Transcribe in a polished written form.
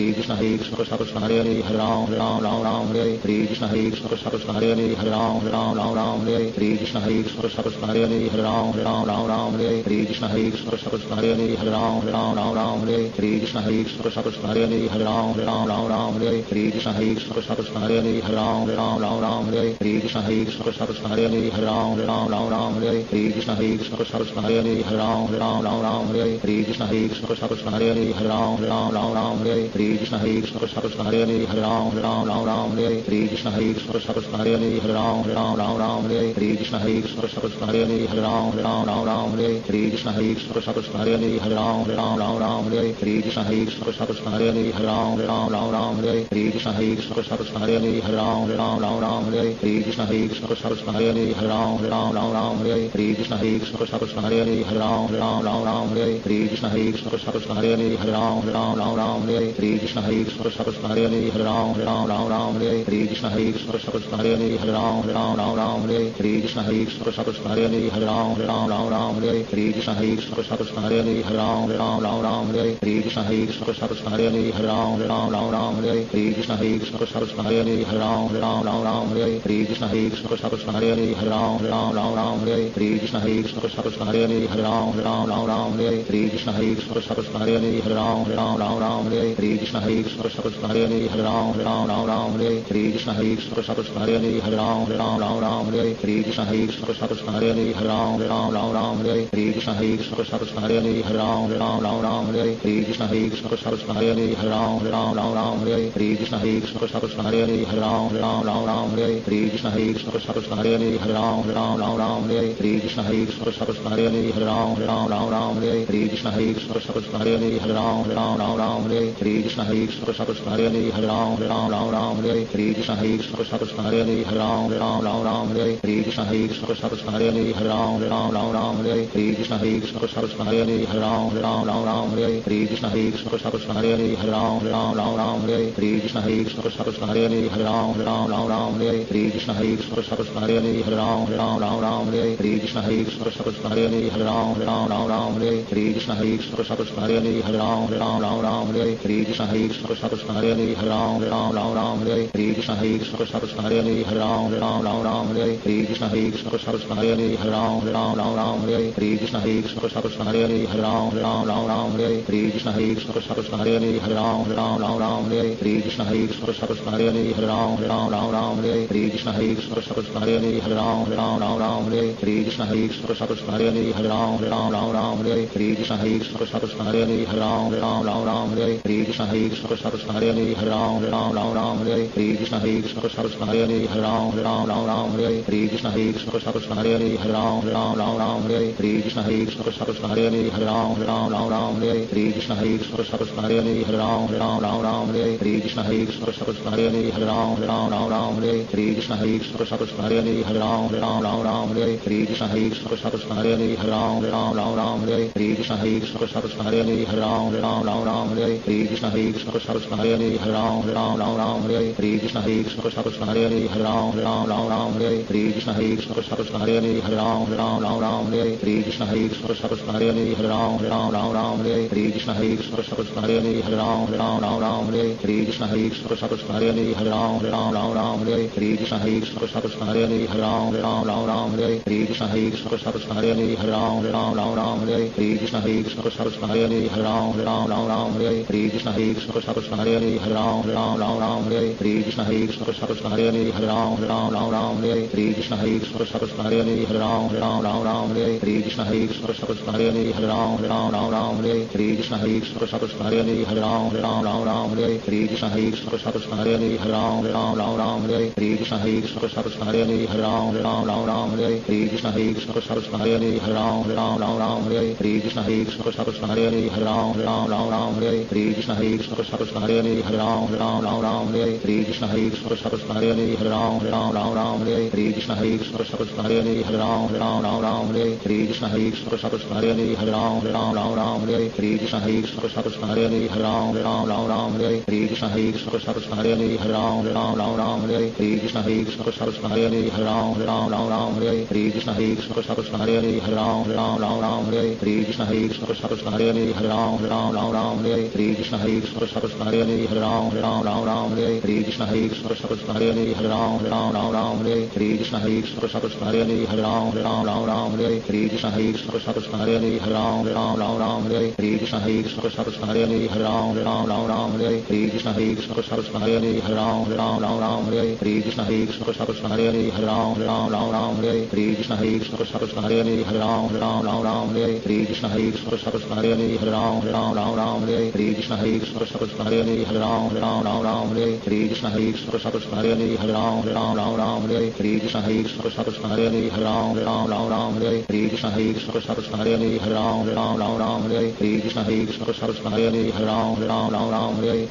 Krishna Hare Krishna Krishna Hare Hare Hare Ram Ram Ram Ram Hare Hare Krishna Hare Krishna Krishna Hare Hare Hare Ram Ram Ram Ram Hare Hare Krishna Hare Krishna Krishna Hare Hare Hare Ram Ram Ram Ram Hare Hare Krishna Hare Krishna Krishna Hare Hare Hare Ram Ram Ram Ram Hare Hare Krishna Hare Krishna Krishna Hare Hare Hare Ram Ram Ram Ram Hare Hare Krishna Hare Krishna Krishna Hare Hare Hare Ram Ram Ram Ram Hare Hare Krishna Hare Krishna Krishna Hare Hare Hare Ram Ram Ram Ram Hare Hare Krishna Hare Krishna Krishna Hare Hare Hare Ram Ram Ram Ram Hare Hare Krishna Hare Krishna Krishna Hare Hare Hare Ram Ram Ram Ram Hare Hare Krishna Hare Krishna Krishna Hare Hare Hare Ram Ram Ram Ram Hare Hare Krishna Hare Krishna Krishna Hare Hare Hare Ram Ram Ram Ram Hare Hare Krishna Hare Krishna Krishna Hare Hare Hare Ram Ram Ram Ram Hare Hare Krishna Hare Krishna Krishna Hare Hare Hare Ram Ram Ram Ram Hare Hare Krishna Hare Krishna Krishna Hare Hare Hare Ram Ram Ram Ram Hare Hare Krishna Hare Krishna Krishna Hare Hare Hare Ram Ram Ram Ram Hare Hare Krishna Hare Krishna Krishna Hare Hare Hare Ram Ram Ram Ram Hare Hare Krishna Hare Krishna Krishna Hare Hare Hare Ram Ram Ram Ram Hare Hare Krishna Hare Krishna Krishna Hare Hare Hare Ram Ram Ram Ram Hare Hare Krishna Hare Krishna Krishna Hare Hare Hare Ram Ram Ram Ram Hare Hare Krishna Hare Krishna Krishna Hare Hare Hare Ram Ram Ram Ram Hare Hare Krishna Hare Krishna Krishna Hare Hare Hare Ram Ram Ram Ram Hare Hare Krishna Hare Krishna Krishna Hare Hare Hare Ram Ram Ram Ram Hare Hare Krishna Hare Krishna Krishna Hare Hare Hare Ram Ram Ram Ram Hare Hare Krishna Hare Krishna Krishna Hare Hare Hare Ram Ram Ram Ram Hare Hare Krishna Hare Krishna Krishna Hare Hare Hare Ram Ram Ram Ram Hare Hare Krishna Hare Krishna Krishna Hare Hare Hare Ram Ram Ram Ram Hare Hare Krishna Hare Krishna Krishna Hare Hare Hare Ram Ram Ram Ram Hare Hare Krishna Hare Krishna Krishna Hare Hare Hare Ram Ram Ram Ram Hare Hare Krishna Hare Krishna Krishna Hare Hare Hare Ram Ram Ram Ram Hare Hare Krishna Hare Krishna Krishna Hare Hare Hare Ram Ram Ram Ram Hare Hare Krishna Hare Krishna Krishna Hare Hare Hare Ram Ram Ram Ram Hare Hare Krishna Hare Krishna Krishna Hare Hare Hare Ram Ram Ram Ram Hare Hare Krishna Hare Krishna Krishna Hare Hare Hare Ram Ram Ram Ram Hare Hare Krishna Hare Krishna Krishna Hare Hare Hare Ram Ram Ram Ram Hare Hare Krishna Hare Krishna Krishna Hare Hare Hare Ram Ram Ram Ram Hare Hare Krishna Hare Krishna Krishna Hare Hare Hare Ram Ram Ram Ram Hare Hare Krishna Hare Krishna Krishna Hare Hare Hare Ram Ram Ram Ram Hare Hare Krishna Hare Krishna Krishna Hare Hare Hare Ram Ram Ram Ram Hare Hare Krishna Hare Krishna Krishna Hare Hare Hare Ram Ram Ram Ram Hare Hare Krishna Hare Krishna Krishna Hare Hare Hare Ram Ram Ram Ram Hare Hare Krishna Hare Krishna Krishna Hare Hare Hare Ram Ram Ram Ram Hare Hare Krishna Hare Krishna Krishna Hare Hare Hare Ram Ram Ram Ram Hare Hare Krishna Hare Krishna Krishna Hare Hare Hare Ram Ram Ram Ram Hare Hare Krishna Hare Krishna Krishna Hare Hare Hare Ram Ram Ram Ram Hare Hare Krishna Hare Krishna Krishna Hare Hare Hare Ram Ram Ram Ram Hare Hare Krishna Hare Krishna Krishna Hare Hare Hare Ram Ram Ram Ram Hare Hare Krishna Hare Krishna Krishna Hare Hare Hare Ram Ram Ram Ram Hare Hare Krishna Hare Krishna Krishna Hare Hare Hare Ram Ram Ram Ram Hare Hare Krishna Hare Krishna Krishna Hare Hare Hare Ram Ram Ram Ram Hare Hare Krishna Hare Krishna Krishna Hare Hare Hare Ram Ram Ram Ram Hare Hare Krishna Hare Krishna Krishna Hare Hare Hare Ram Ram Ram Ram Hare Hare Krishna Hare Krishna Krishna Hare Hare Hare Ram Ram Ram Ram Hare Hare Krishna Hare Krishna Krishna Hare Hare Hare Ram Ram Ram Ram Hare Hare Krishna Hare Krishna Krishna Hare Hare Hare Ram Ram Ram Ram Hare Hare Krishna Hare Krishna Krishna Hare Hare Hare Ram Ram Ram Ram Hare Hare Krishna Hare Krishna Krishna Hare Hare Hare Ram Ram Ram Ram Hare Hare Krishna Hare Krishna Krishna Hare Hare Hare Ram Ram Ram Ram Hare Hare Krishna Hare Krishna Krishna Hare Hare Hare Ram Ram Ram Ram Hare Hare Krishna Hare Krishna Krishna Hare Hare Hare Ram Ram Ram Ram Hare Hare Krishna Hare Krishna Krishna Hare Hare Hare Ram Ram Ram Ram Hare Hare Krishna Hare Krishna Krishna Hare Hare Hare Ram Ram Ram Ram Hare Hare Krishna Hare Krishna Krishna Hare Hare Hare Ram Ram Ram Ram Hare Hare Krishna Hare Krishna Krishna Hare Hare Hare Ram Ram Ram Ram Hare Hare Krishna Hare Krishna Krishna Hare Hare Hare Ram Ram Ram Ram Hare Hare Krishna Hare Krishna Krishna Hare Hare Hare Ram Ram Ram Ram Hare Hare Krishna Hare Krishna Krishna Hare Hare Hare Ram Ram Ram Ram Hare Hare Krishna Hare Krishna Krishna Hare Hare Hare Ram Ram Ram Ram Hare Hare Krishna Hare Krishna Krishna Hare Hare Hare Ram Ram Ram Ram Hare Hare Krishna Hare Krishna Krishna Hare Hare Hare Ram Ram Ram Ram Hare Hare Krishna Hare Krishna Krishna Hare Hare Hare Ram Ram Ram Ram Hare Hare Krishna Hare Krishna Krishna Hare Hare Hare Ram Ram Ram Ram Hare Hare Krishna Hare Krishna Krishna Hare Hare Hare Ram Ram Ram Ram Hare Hare Krishna Hare Krishna Krishna Hare Hare Hare Ram Ram Ram Ram Hare Hare Krishna Hare Krishna Krishna Hare Hare Hare Ram Ram Ram Ram Hare Hare Krishna Hare Krishna Krishna Hare Hare Hare Ram Ram Ram Ram Hare Hare Krishna Hare Krishna Krishna Hare Hare Hare Ram Ram Ram Ram Hare Hare Krishna Hare Krishna Krishna Hare Hare Hare Ram Ram Ram Ram Hare Hare Krishna Hare Krishna Krishna Hare Hare Hare Ram Ram Ram Ram Hare Hare Krishna Hare Krishna Krishna Hare Hare Hare Ram Ram Ram Ram Hare Hare Krishna Hare Krishna Krishna Hare Hare Hare Ram Ram Ram Ram Hare Hare Krishna Hare Krishna Krishna Hare Hare Hare Ram Ram Ram Ram Hare Hare Krishna Hare Krishna Krishna Hare Hare Hare Ram Ram Ram Ram Hare Hare Krishna Hare Krishna Krishna Hare Hare Hare Ram Ram Ram Ram Hare Hare Krishna Hare Krishna Krishna Hare Hare Hare Ram Ram Ram Ram Hare Hare Krishna Hare Krishna Krishna Hare Hare Hare Ram Ram Ram Ram Hare Hare Krishna Hare Krishna Krishna Hare Hare Hare Ram Ram Ram Ram Hare Hare Krishna Hare Krishna Krishna Hare Hare Hare Ram Ram Ram Ram Hare Hare Krishna Hare Krishna Krishna Hare Hare Hare Ram Ram Ram Ram Hare Hare Krishna Hare Krishna Krishna Hare Hare Hare Ram Ram Ram Ram Hare Hare Krishna Hare Krishna Krishna Hare Hare Hare Ram Ram Ram Ram Hare Hare Krishna Hare Krishna Krishna Krishna Krishna Hare Hare Hare Ram Ram Hare Hare Hare Krishna Krishna Krishna Hare Hare Hare Ram Ram Hare Hare Hare Krishna Krishna Krishna Hare Hare Hare Ram Ram Hare Hare Hare Krishna Krishna Krishna Hare Hare Hare Ram Ram Hare Hare Hare Krishna Krishna Krishna Hare Hare Hare Ram Ram Hare Hare Hare Krishna Krishna Krishna Hare Hare Hare Ram Ram Hare Hare Hare Krishna Krishna Krishna Hare Hare Hare Ram Ram Hare Hare Hare Krishna Krishna Krishna Hare Hare Hare Ram Ram Hare Hare Hare Krishna Krishna Krishna Hare Hare Hare Ram Ram Hare Hare Hare Krishna Krishna Krishna Hare Hare Hare Ram Ram Hare Hare Hare Krishna Krishna Krishna Hare Hare Hare Ram Ram Hare Hare Hare Krishna Krishna Krishna Hare Hare Hare Ram Ram Hare Hare Hare Krishna Krishna Krishna Hare Hare Hare Ram Ram Hare Hare Hare Krishna Krishna Krishna Hare Hare Hare Ram Ram Hare Hare